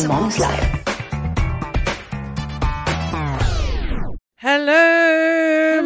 a Mom's Life. Hello,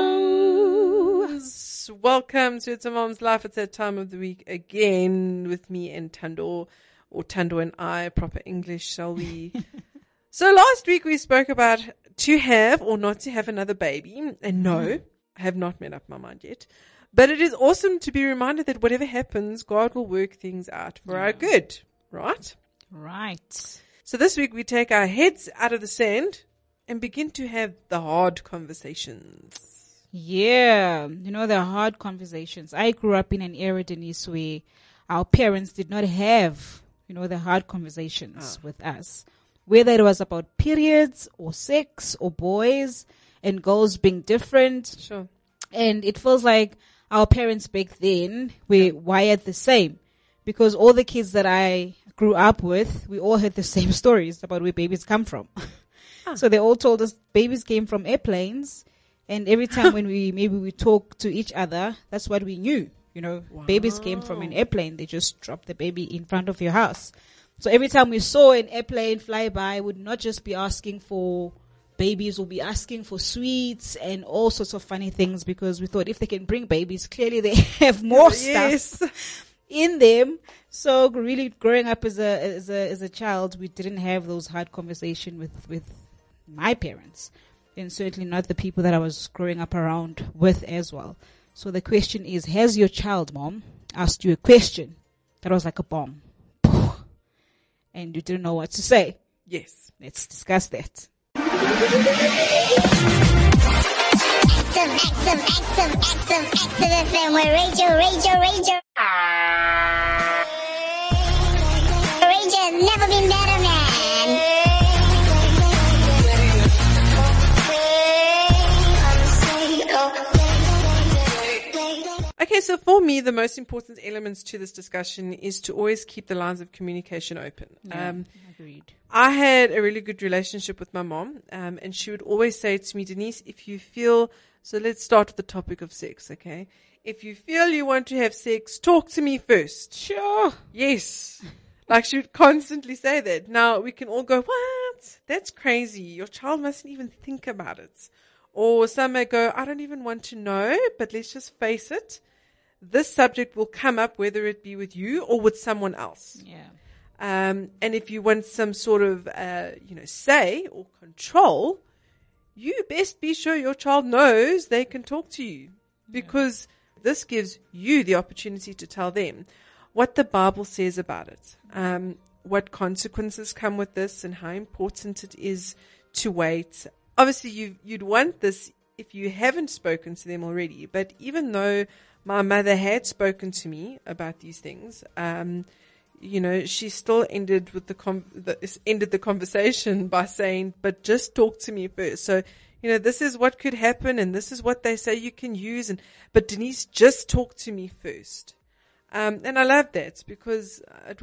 moms. Welcome to It's a Mom's Life. It's that time of the week again with me and Tando, or Tando and I, proper English, shall we? So last week we spoke about to have or not to have another baby. And no, I have not made up my mind yet. But it is awesome to be reminded that whatever happens, God will work things out for our good, right? Right. So this week we take our heads out of the sand and begin to have the hard conversations. Yeah. You know, the hard conversations. I grew up in an era, Denise, where our parents did not have, you know, the hard conversations with us. Whether it was about periods or sex or boys and girls being different. Sure. And it feels like our parents back then were wired the same, because all the kids that I grew up with, we all had the same stories about where babies come from. So they all told us babies came from airplanes, and every time when we talk to each other, that's what we knew. You know, babies came from an airplane. They just dropped the baby in front of your house. So every time we saw an airplane fly by, would not just be asking for babies, will be asking for sweets and all sorts of funny things, because we thought if they can bring babies, clearly they have more stuff in them. So really growing up as a child, we didn't have those hard conversations with my parents, and certainly not the people that I was growing up around with as well. So the question is, has your child, Mom, asked you a question that was like a bomb and you didn't know what to say? Yes. Let's discuss that. Active FM with Rachel. Rachel has never been better, man. Okay, so for me, the most important elements to this discussion is to always keep the lines of communication open. Agreed. I had a really good relationship with my mom, and she would always say to me, Denise, if you feel, so let's start with the topic of sex, okay? If you feel you want to have sex, talk to me first. Sure. Yes. Like she would constantly say that. Now we can all go, what? That's crazy. Your child mustn't even think about it. Or some may go, I don't even want to know, but let's just face it. This subject will come up whether it be with you or with someone else. Yeah. And if you want some sort of, say or control, you best be sure your child knows they can talk to you, because this gives you the opportunity to tell them what the Bible says about it, what consequences come with this, and how important it is to wait. Obviously, you'd want this if you haven't spoken to them already, but even though my mother had spoken to me about these things, she still ended with ended the conversation by saying, but just talk to me first. So, this is what could happen, and this is what they say you can use, but Denise, just talk to me first. And I love that, because I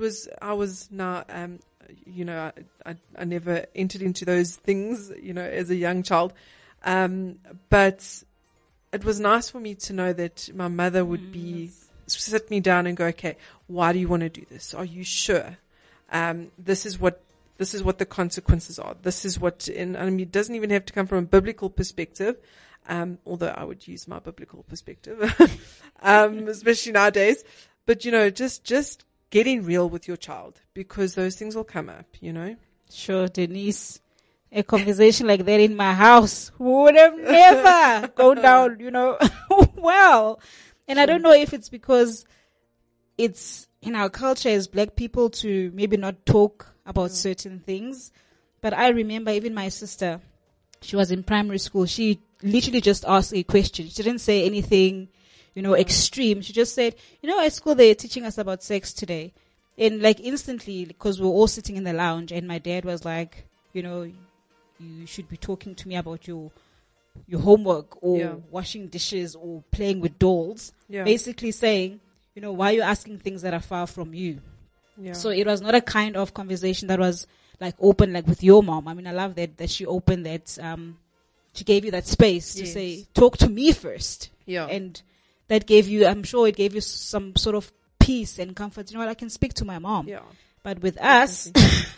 never entered into those things, as a young child. But it was nice for me to know that my mother would sit me down and go, okay, why do you want to do this? Are you sure? This is what the consequences are. This is what, it doesn't even have to come from a biblical perspective. Although I would use my biblical perspective, especially nowadays. But, just getting real with your child, because those things will come up, Sure, Denise. A conversation like that in my house would have never gone down, well. And I don't know if it's because it's in our culture as black people to maybe not talk about certain things. But I remember even my sister, she was in primary school. She literally just asked a question. She didn't say anything, extreme. She just said, at school they're teaching us about sex today. And like instantly, because we were all sitting in the lounge, and my dad was like, you should be talking to me about your homework or washing dishes or playing with dolls. Yeah. Basically saying, why are you asking things that are far from you? Yeah. So it was not a kind of conversation that was like open, like with your mom. I mean, I love that she opened that, she gave you that space to say, talk to me first. Yeah. And that gave you, I'm sure it gave you some sort of peace and comfort. I can speak to my mom. Yeah. But with us,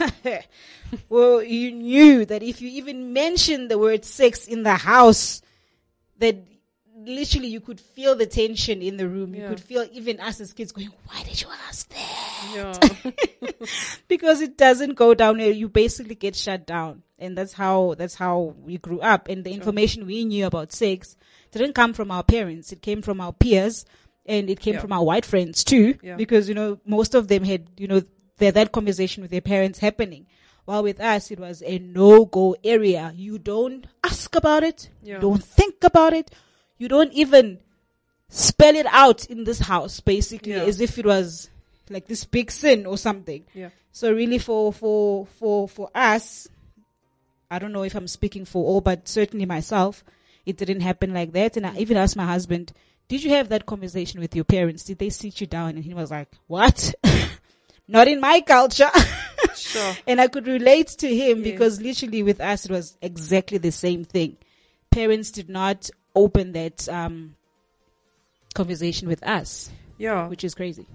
well, you knew that if you even mentioned the word sex in the house, that literally you could feel the tension in the room. You could feel even us as kids going, why did you ask that? Yeah. Because it doesn't go down. You basically get shut down. And that's how we grew up. And the information we knew about sex didn't come from our parents. It came from our peers, and it came from our white friends too. Yeah. Because, most of them had, that conversation with their parents happening. While with us, it was a no-go area. You don't ask about it. Yeah. You don't think about it. You don't even spell it out in this house, basically, as if it was like this big sin or something. Yeah. So really for us, I don't know if I'm speaking for all, but certainly myself, it didn't happen like that. And I even asked my husband, did you have that conversation with your parents? Did they sit you down? And he was like, what? Not in my culture. Sure. And I could relate to him because literally with us, it was exactly the same thing. Parents did not open that conversation with us. Yeah. Which is crazy.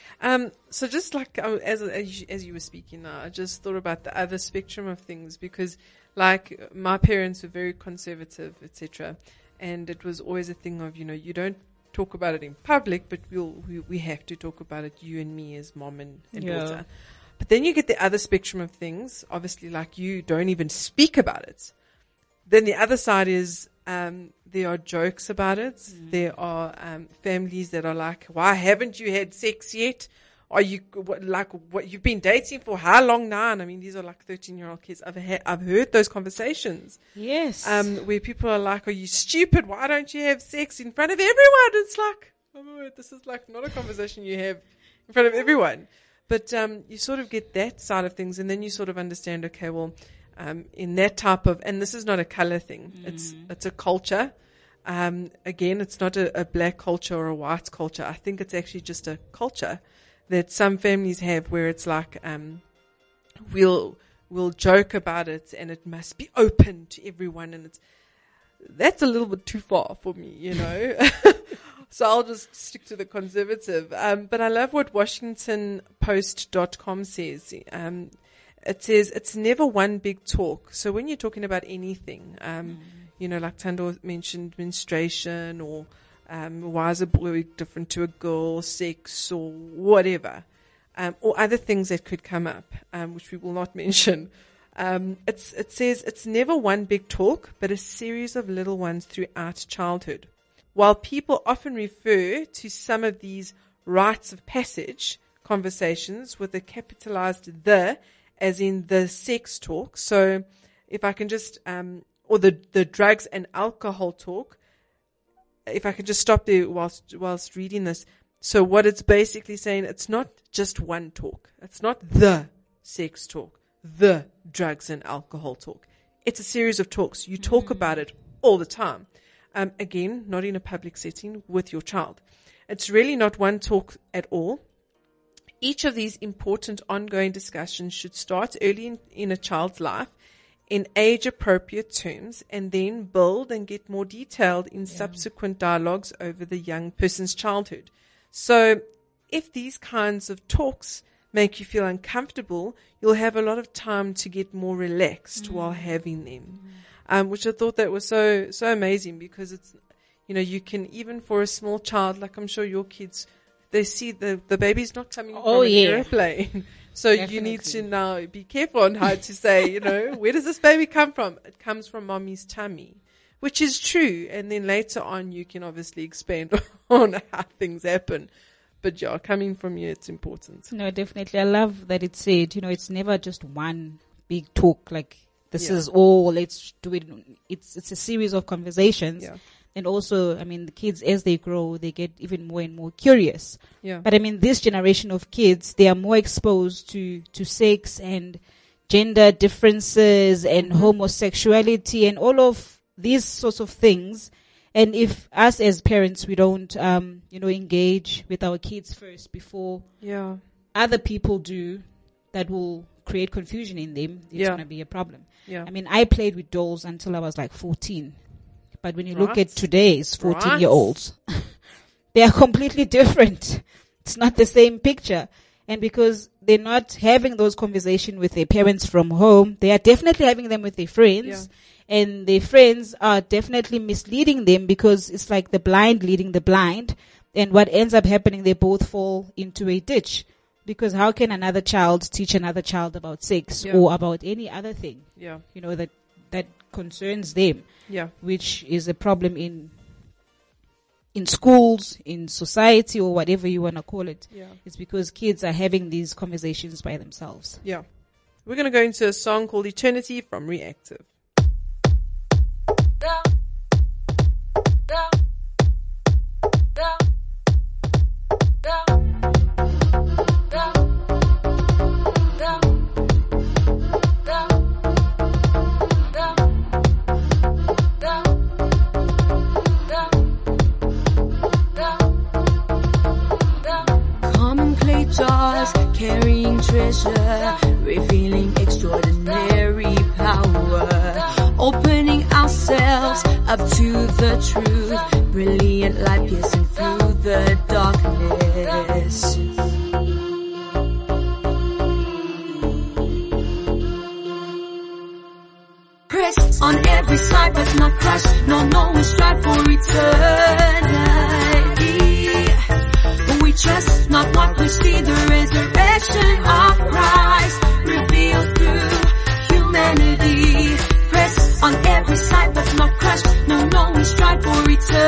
So just like as you were speaking now, I just thought about the other spectrum of things, because like my parents were very conservative, etc., and it was always a thing of, you don't talk about it in public, but we have to talk about it, you and me as mom and daughter. But then you get the other spectrum of things, obviously, like you don't even speak about it. Then the other side is there are jokes about it. There are families that are like, why haven't you had sex yet? Are you what you've been dating for how long now? And I mean, these are like 13-year-old kids. I've heard those conversations. Yes. Where people are like, are you stupid? Why don't you have sex in front of everyone? It's like, oh my word, this is like not a conversation you have in front of everyone. But you sort of get that side of things, and then you sort of understand, okay, well, in that type of, and this is not a color thing. It's a culture. Again, it's not a black culture or a white culture. I think it's actually just a culture that some families have, where it's like, we'll joke about it and it must be open to everyone, and that's a little bit too far for me, So I'll just stick to the conservative. But I love what WashingtonPost.com says. It says it's never one big talk. So when you're talking about anything, like Thando mentioned menstruation, or why is a boy different to a girl, sex, or whatever, or other things that could come up, which we will not mention. It says it's never one big talk, but a series of little ones throughout childhood. While people often refer to some of these rites of passage conversations with a capitalized "the," as in the sex talk. So if I can just, or the drugs and alcohol talk, if I can just stop there whilst reading this. So what it's basically saying, it's not just one talk. It's not the sex talk, the drugs and alcohol talk. It's a series of talks. You talk about it all the time. Again, not in a public setting with your child. It's really not one talk at all. Each of these important ongoing discussions should start early in a child's life in age-appropriate terms, and then build and get more detailed in subsequent dialogues over the young person's childhood. So if these kinds of talks make you feel uncomfortable, you'll have a lot of time to get more relaxed while having them. Which I thought that was so amazing, because it's, you can, even for a small child, like I'm sure your kids, they see the baby's not coming from an airplane. So definitely. You need to now be careful on how to say, where does this baby come from? It comes from mommy's tummy, which is true. And then later on, you can obviously expand on how things happen. But coming from you, it's important. No, definitely. I love that it said, it's never just one big talk, like, this is all, let's do it. It's a series of conversations. Yeah. And also, the kids, as they grow, they get even more and more curious. Yeah. But this generation of kids, they are more exposed to sex and gender differences and homosexuality and all of these sorts of things. And if us as parents, we don't, engage with our kids first before other people do, that will create confusion in them, it's going to be a problem. Yeah. I played with dolls until I was like 14. But when you look at today's 14-year-olds, they are completely different. It's not the same picture. And because they're not having those conversations with their parents from home, they are definitely having them with their friends. Yeah. And their friends are definitely misleading them because it's like the blind leading the blind. And what ends up happening, they both fall into a ditch. Because how can another child teach another child about sex Yeah. or about any other thing, Yeah. that concerns them, Yeah. which is a problem in schools, in society, or whatever you want to call it. Yeah. It's because kids are having these conversations by themselves. Yeah. We're going to go into a song called Eternity from Reactive. Common clay jars carrying treasure, revealing extraordinary power, opening ourselves up to the truth, brilliant light piercing through the darkness. Press on every side but not crush, no, we strive for eternity. We trust not what we see, the resurrection of Christ revealed through humanity. Press on every side but not crush, no, we strive for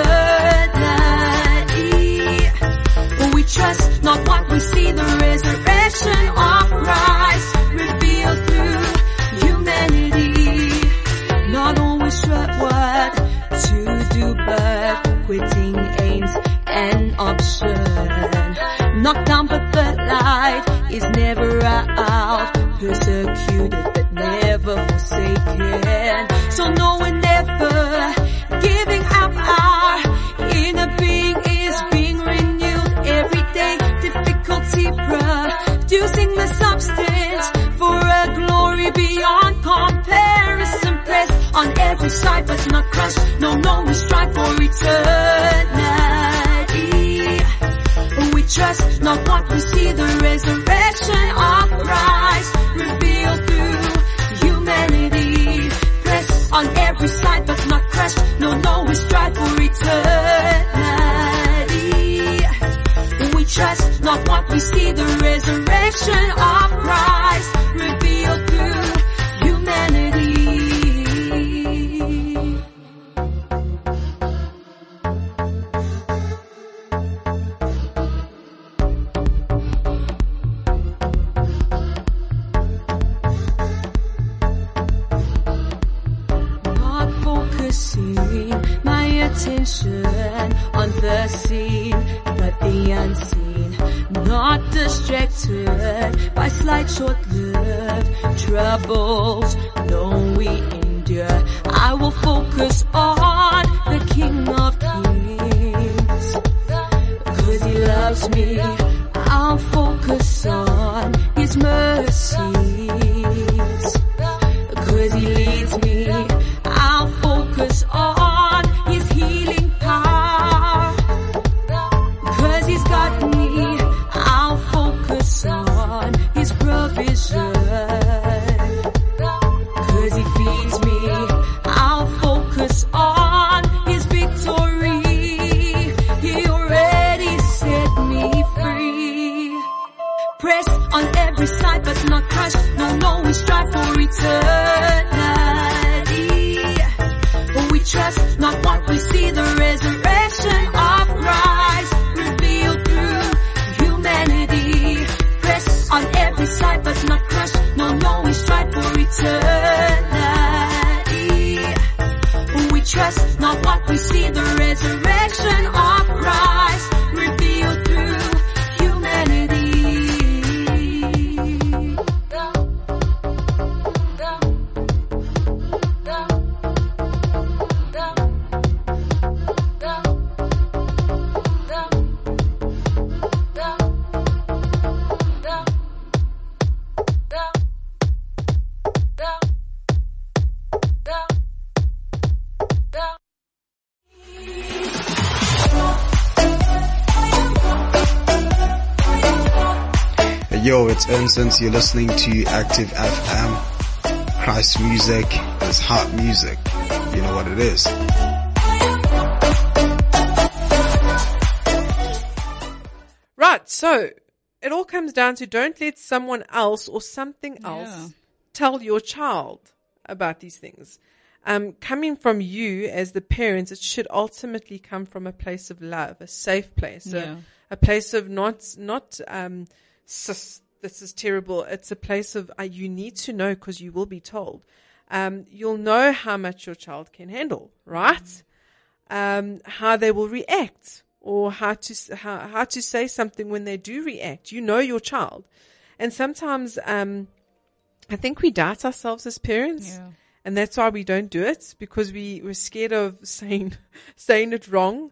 eternity. We trust not what we see, the resurrection of Christ revealed through humanity. Not always sure what to do, but quitting ain't an option. Knocked down but the light is never out. Persecuted but never forsaken. So no, we're never giving up. Our inner being is being renewed every day. Difficulty producing the substance for a glory beyond comparison. Press on every side but not crushed. No, we strive for eternity. We trust not what we see, the resurrection of Christ revealed through humanity. Press on every side but not crushed. No, we strive for eternity. We trust not what we see, the resurrection of Christ revealed through humanity. My attention on the seen, but the unseen. Not distracted by slight short-lived troubles. No, we endure. I will focus on the King of Kings. 'Cause He loves me, I'll focus on His mercies. 'Cause He leads me, I'll focus on His healing power. 'Cause He's got me, I'll focus on His provision. 'Cause He feeds me, I'll focus on His victory. He already set me free. Press on every side but not crushed. No, Yo, it's Instant. You're listening to Active FM. Christ music is hot music. You know what it is. Right, so it all comes down to don't let someone else or something else tell your child about these things. Coming from you as the parents, it should ultimately come from a place of love, a safe place, a place of not this is terrible. It's a place of you need to know because you will be told. You'll know how much your child can handle, right? How they will react, or how to say something when they do react. You know your child, and sometimes I think we doubt ourselves as parents. Yeah. And that's why we don't do it, because we're scared of saying it wrong.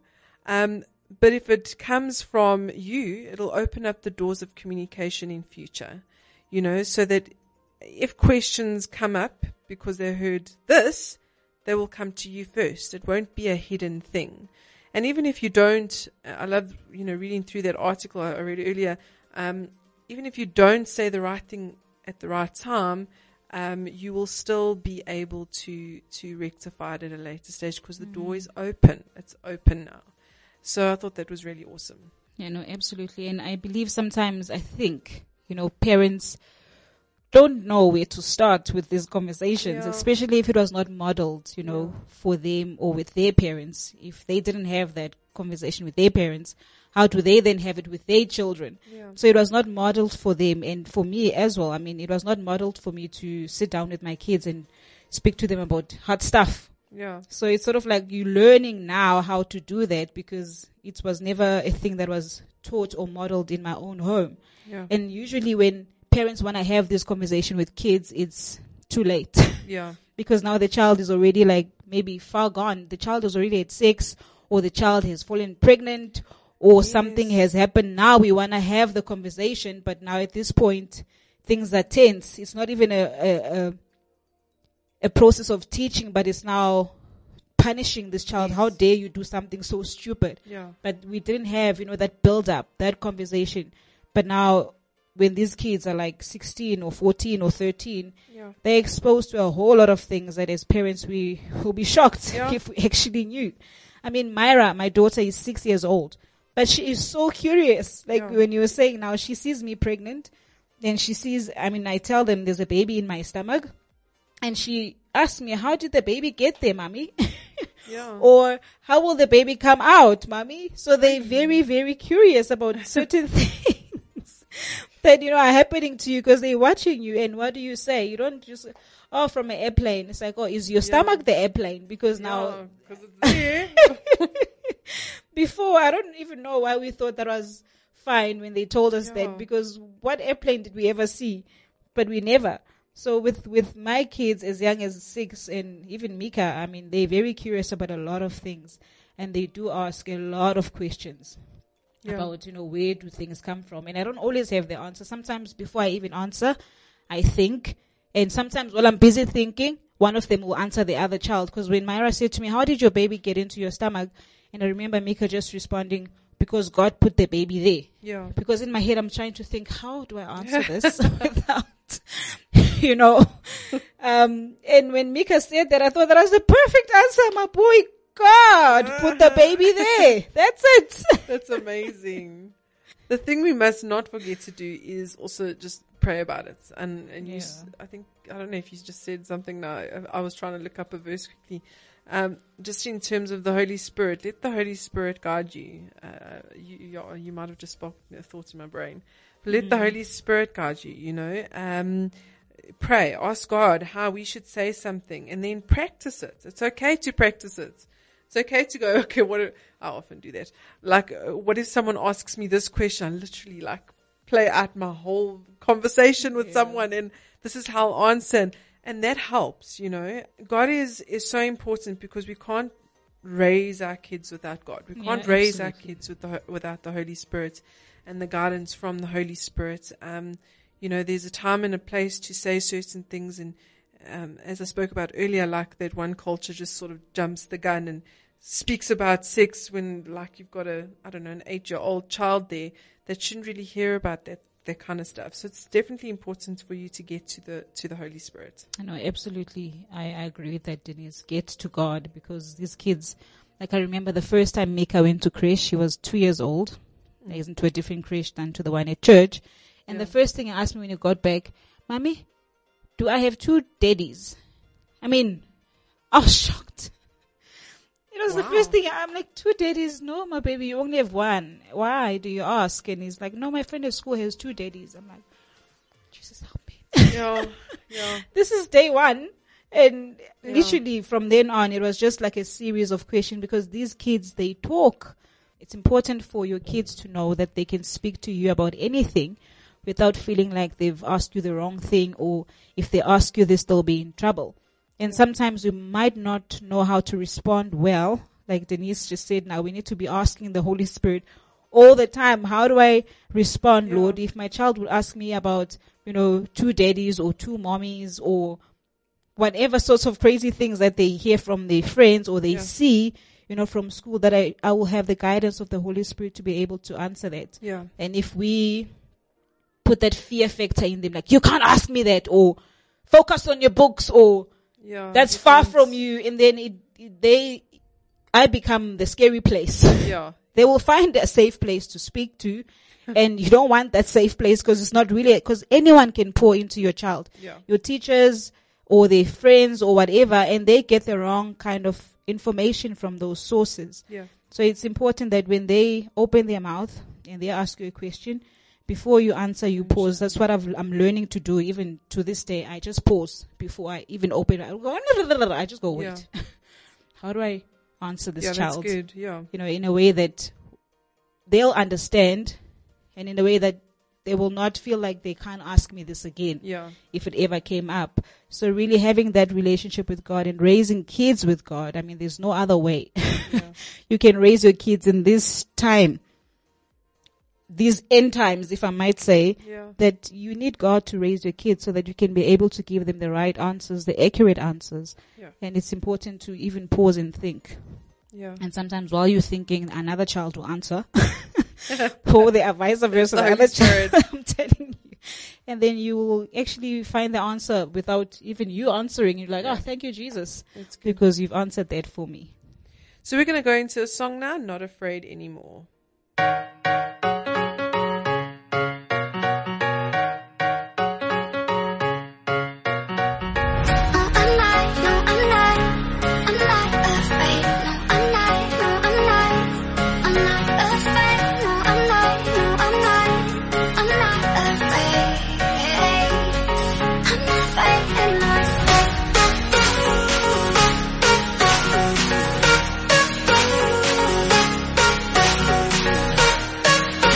But if it comes from you, it'll open up the doors of communication in future, so that if questions come up because they heard this, they will come to you first. It won't be a hidden thing. And even if you don't, I love, reading through that article I read earlier, even if you don't say the right thing at the right time, you will still be able to rectify it at a later stage, because the door is open. It's open now. So I thought that was really awesome. Yeah, no, absolutely. And I believe sometimes, I think, parents don't know where to start with these conversations, especially if it was not modeled, for them or with their parents. If they didn't have that conversation with their parents, how do they then have it with their children? Yeah. So it was not modeled for them, and for me as well. I mean, it was not modeled for me to sit down with my kids and speak to them about hard stuff. Yeah. So it's sort of like you learning now how to do that, because it was never a thing that was taught or modeled in my own home. Yeah. And usually when parents want to have this conversation with kids, it's too late. Yeah. Because now the child is already maybe far gone. The child is already at 6, or the child has fallen pregnant, or something has happened. Now we want to have the conversation, but now at this point, things are tense. It's not even a process of teaching, but it's now punishing this child. Yes. How dare you do something so stupid? Yeah. But we didn't have, that build up, that conversation. But now when these kids are 16 or 14 or 13, they're exposed to a whole lot of things that as parents we will be shocked if we actually knew. I mean, Myra, my daughter, is 6 years old, but she is so curious. When you were saying now, she sees me pregnant, and she sees, I tell them there's a baby in my stomach, and she asks me, how did the baby get there, mommy? Yeah. Or how will the baby come out, mommy? So they're very, very curious about certain things that, are happening to you, because they're watching you. And what do you say? You don't just, from an airplane. It's like, is your stomach the airplane? Because now, because it's there. Before, I don't even know why we thought that was fine when they told us that, because what airplane did we ever see? But we never. So with my kids as young as 6, and even Mika, they're very curious about a lot of things, and they do ask a lot of questions about, where do things come from? And I don't always have the answer. Sometimes before I even answer, I think, and sometimes while I'm busy thinking, one of them will answer the other child. Because when Myra said to me, how did your baby get into your stomach? And I remember Mika just responding, because God put the baby there. Yeah. Because in my head, I'm trying to think, how do I answer this without, and when Mika said that, I thought that was the perfect answer. My boy, God put the baby there. That's it. That's amazing. The thing we must not forget to do is also just pray about it. And you, I don't know if you just said something now. I was trying to look up a verse quickly. Just in terms of the Holy Spirit, let the Holy Spirit guide you. You might have just sparked a thought in my brain. But let the Holy Spirit guide you, pray, ask God how we should say something, and then practice it. It's okay to practice it. It's okay to go, okay, I often do that. What if someone asks me this question? I literally play out my whole conversation with someone, and this is how I'll answer. And that helps, God is so important, because we can't raise our kids without God. We can't raise our kids without the Holy Spirit and the guidance from the Holy Spirit. There's a time and a place to say certain things. And as I spoke about earlier, that one culture just sort of jumps the gun and speaks about sex when you've got an 8-year-old child there that shouldn't really hear about that that kind of stuff. So it's definitely important for you to get to the Holy Spirit. I know, absolutely. I agree with that, Denise. Get to God, because these kids, like I remember the first time Mika went to creche, she was 2 years old. He's into a different creche than to the one at church. And the first thing he asked me when he got back, Mommy, do I have 2 daddies? I mean, I was shocked. It was the first thing. I'm like, 2 daddies? No, my baby, you only have 1. Why do you ask? And he's like, no, my friend at school has 2 daddies. I'm like, Jesus help me. Yeah. This is day 1. And literally from then on, it was just like a series of questions, because these kids, they talk. It's important for your kids to know that they can speak to you about anything without feeling like they've asked you the wrong thing, or if they ask you this, they'll be in trouble. And sometimes you might not know how to respond well. Like Denise just said, now we need to be asking the Holy Spirit all the time, how do I respond, Lord? If my child would ask me about, 2 daddies or 2 mommies or whatever sorts of crazy things that they hear from their friends or they see, from school, that I will have the guidance of the Holy Spirit to be able to answer that. Yeah. And if we put that fear factor in them, like, you can't ask me that, or focus on your books, or that's far from you, and then I become the scary place. Yeah. They will find a safe place to speak to, and you don't want that safe place, because it's not really, because anyone can pour into your child. Yeah. Your teachers or their friends or whatever, and they get the wrong kind of information from those sources. Yeah. So it's important that when they open their mouth and they ask you a question, before you answer, you pause. That's what I'm learning to do. Even to this day, I just pause before I even open it. I just go, wait. Yeah. How do I answer this child? That's good. Yeah. In a way that they'll understand, and in a way that they will not feel like they can't ask me this again. Yeah. If it ever came up. So really having that relationship with God and raising kids with God, I mean, there's no other way. Yeah. You can raise your kids in this time, these end times, if I might say, that you need God to raise your kids so that you can be able to give them the right answers, the accurate answers. Yeah. And it's important to even pause and think. Yeah. And sometimes while you're thinking, another child will answer. Or the vice versa. The other child, I'm telling you. And then you will actually find the answer without even you answering. You're like, oh, thank you, Jesus. Because you've answered that for me. So we're going to go into a song now, Not Afraid Anymore. I'm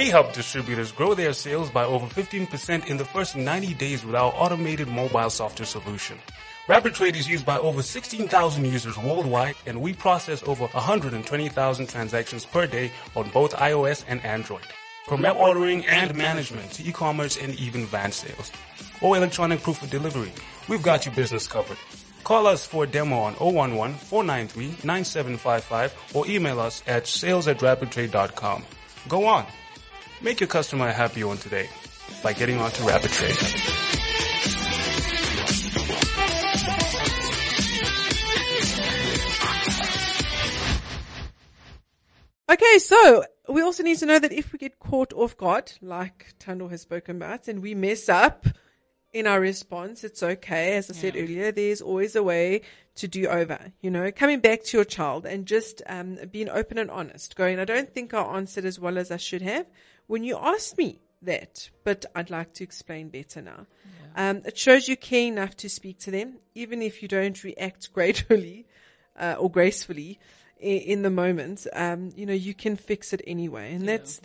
We help distributors grow their sales by over 15% in the first 90 days with our automated mobile software solution. RapidTrade is used by over 16,000 users worldwide, and we process over 120,000 transactions per day on both iOS and Android. From web ordering and management to e-commerce and even van sales or electronic proof of delivery, we've got your business covered. Call us for a demo on 011-493-9755 or email us at sales@rapidtrade.com. Go on. Make your customer a happy one today by getting onto RapidTrade. Okay, so we also need to know that if we get caught off guard, like Tando has spoken about, and we mess up in our response, it's okay. As I said earlier, there's always a way to do over, coming back to your child and just being open and honest, going, I don't think I answered as well as I should have when you asked me that, but I'd like to explain better now. It shows you care enough to speak to them, even if you don't react gratefully or gracefully in the moment. You can fix it anyway, and that's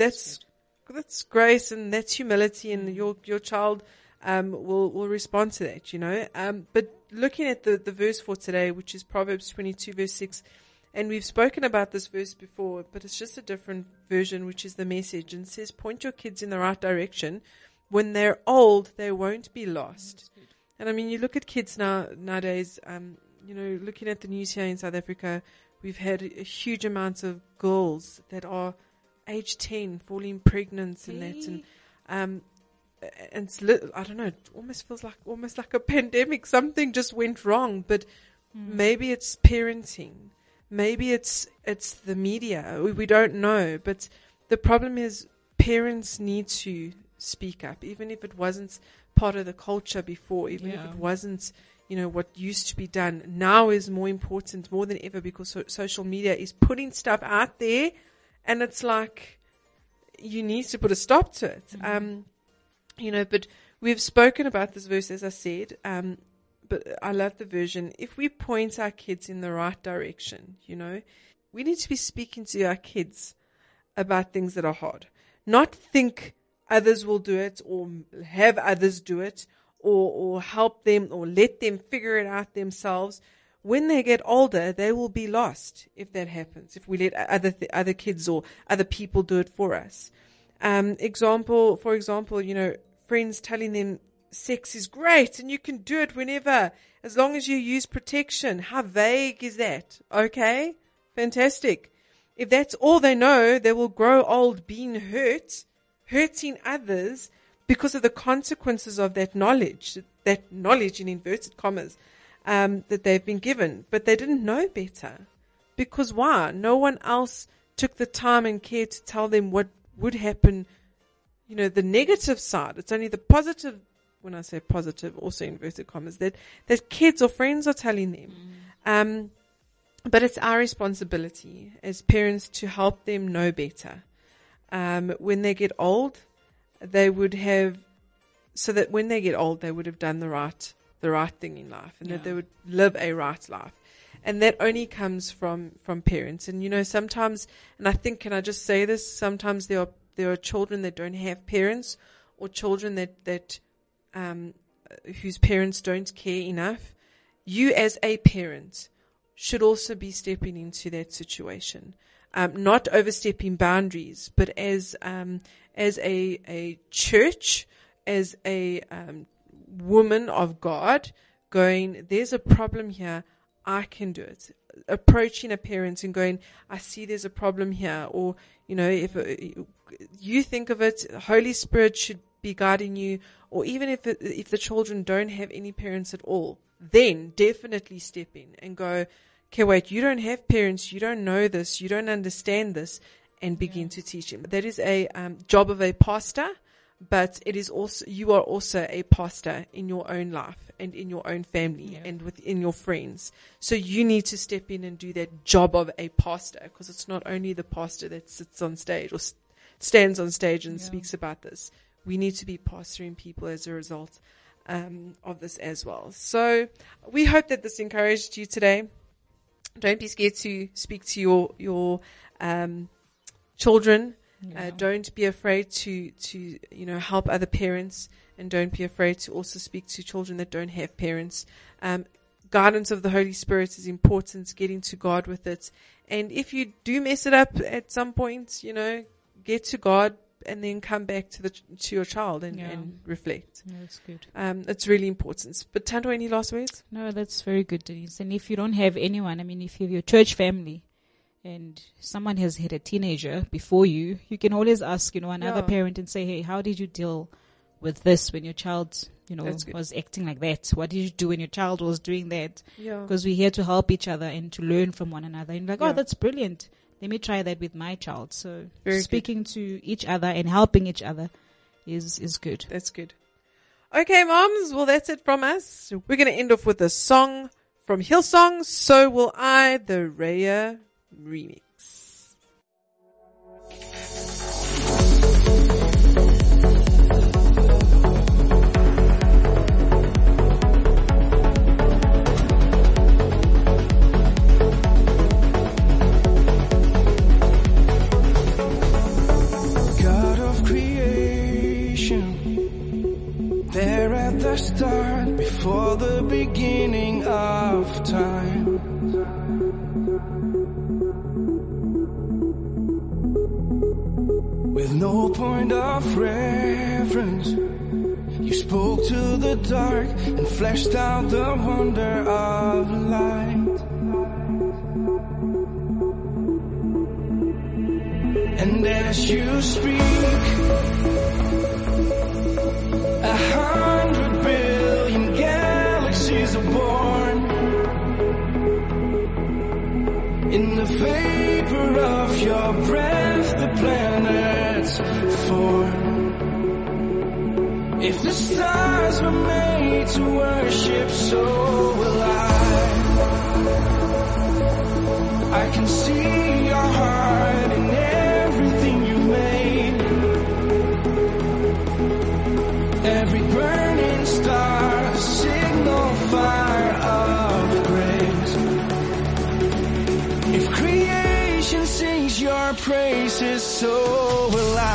grace, and that's humility, and your child will respond to that, but looking at the verse for today, which is Proverbs 22 verse 6, and we've spoken about this verse before, but it's just a different version, which is the Message, and it says, point your kids in the right direction. When they're old, they won't be lost. And I mean, you look at kids nowadays, looking at the news here in South Africa, we've had a huge amount of girls that are age 10 falling pregnant and that, and it's I don't know, it almost feels like a pandemic. Something just went wrong, but maybe it's parenting. Maybe it's the media. We don't know, but the problem is parents need to speak up, even if it wasn't part of the culture before, even if it wasn't, what used to be done. Now is more important, more than ever, because social media is putting stuff out there, and it's like you need to put a stop to it. But we've spoken about this verse, as I said, but I love the version. If we point our kids in the right direction, we need to be speaking to our kids about things that are hard. Not think others will do it or have others do it or help them or let them figure it out themselves. When they get older, they will be lost if that happens, if we let other kids or other people do it for us. For example, friends telling them sex is great and you can do it whenever, as long as you use protection. How vague is that? Okay, fantastic. If that's all they know, they will grow old being hurting others because of the consequences of that knowledge in inverted commas, that they've been given. But they didn't know better. Because why? No one else took the time and care to tell them what would happen, the negative side. It's only the positive, when I say positive, also inverted commas, that kids or friends are telling them. But it's our responsibility as parents to help them know better. When they get old, they would have done the right thing in life, and that they would live a right life. And that only comes from parents. And sometimes, and I think, can I just say this? Sometimes there are children that don't have parents, or children that whose parents don't care enough. You as a parent should also be stepping into that situation. Not overstepping boundaries, but as a church, as a woman of God, going, there's a problem here, I can do it. Approaching a parent and going, I see there's a problem here, or if you think of it, the Holy Spirit should be guiding you, or even if the children don't have any parents at all, then definitely step in and go, okay, wait, you don't have parents, you don't know this, you don't understand this, and begin to teach him. That is a job of a pastor, but it is also, you are also a pastor in your own life and in your own family and within your friends. So you need to step in and do that job of a pastor, because it's not only the pastor that sits on stage or stands on stage and speaks about this. We need to be pastoring people as a result of this as well. So we hope that this encouraged you today. Don't be scared to speak to your children Don't be afraid to help other parents, and don't be afraid to also speak to children that don't have parents. Guidance of the Holy Spirit is important. Getting to God with it. And if you do mess it up at some point, get to God and then come back to your child and reflect. No, that's good. It's really important. But Tando, any last words? No, that's very good, Denise. And if you don't have anyone, if you have your church family and someone has had a teenager before you, you can always ask, another parent and say, hey, how did you deal with this when your child, was acting like that? What did you do when your child was doing that? Yeah. Because we're here to help each other and to learn from one another. And oh, that's brilliant. Let me try that with my child. So speaking to each other and helping each other is good. That's good. Okay, moms. Well, that's it from us. We're going to end off with a song from Hillsong, So Will I, the Raya remix. There at the start, before the beginning of time. With no point of reference, you spoke to the dark and fleshed out the wonder of light. And as you speak, 100 billion galaxies are born. In the vapor of your breath, the planets form. If the stars were made to worship, so will I can see your heart in everything you made. Every burning star, a signal fire of grace. If creation sings your praises, so will I.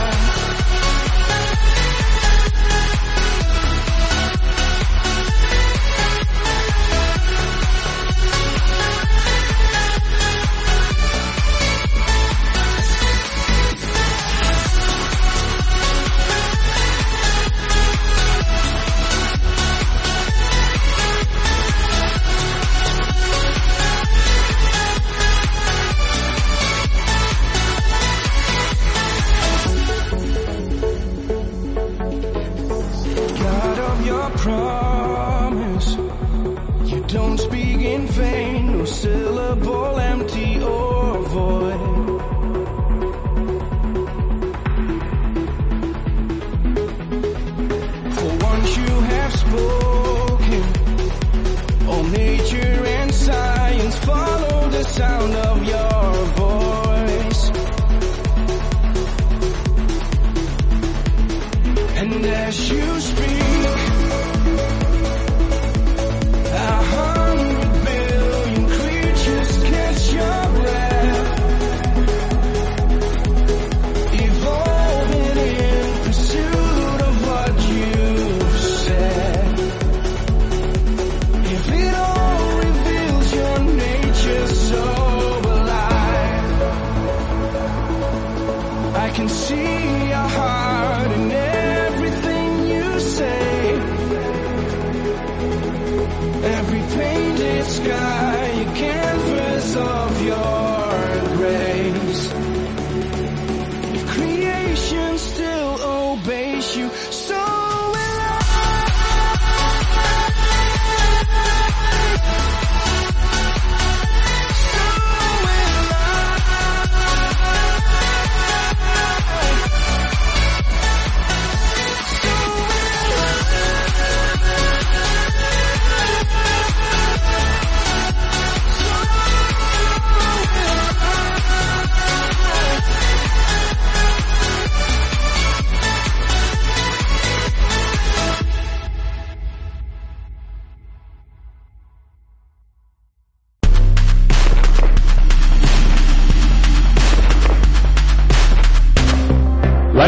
Promise, you don't speak in vain, no syllable empty or void. For once you have spoken, all nature and science follow the sound of your voice. And as you speak, 100 billion creatures catch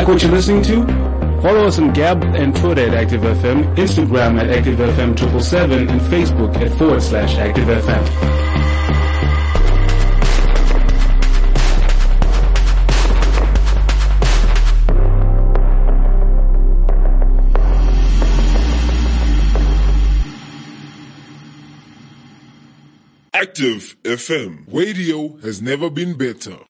what you're listening to? Follow us on Gab and Twitter at ActiveFM, Instagram at ActiveFM777, and Facebook at /ActiveFM. Active FM. Radio has never been better.